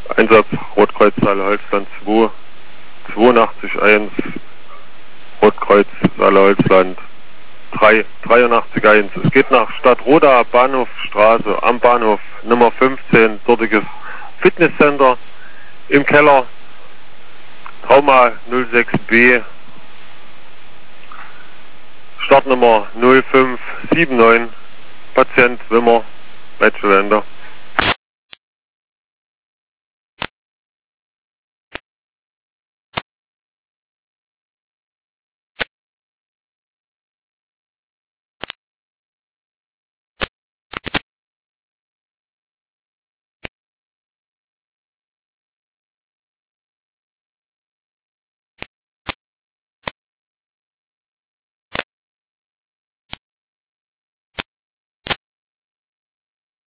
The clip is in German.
Einsatz Rotkreuz Saale-Holzland 2, 82-1, Rotkreuz Saale-Holzland 3, 83-1. Es geht nach Stadtroda, Bahnhofstraße, am Bahnhof Nummer 15, dortiges Fitnesscenter, im Keller, Trauma 06B, Startnummer 0579, Patient Wimmer, Weitschelender.